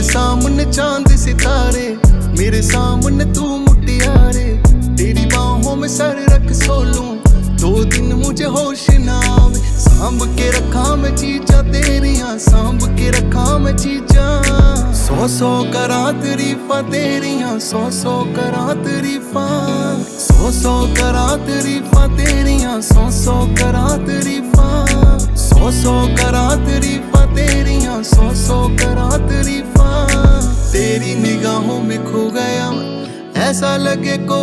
सामने चांद सितारे, मेरे सामने तू मुटियारे। तेरी बाहों में सर रख सो लूं, 2 दिन मुझे होश ना आवे। सांभ के रखा मैं चीजा तेरियां, सांभ के रखा मैं चीजा। 100 करा तारीफां तेरियां, 100 करा तारीफां। 100 करा तारीफां तेरियां, 100 करा तारीफां। 100 करा तारीफां तेरियां, 100 करा तारीफां। तेरी निगाहों में खो गया मैं, ऐसा लगे को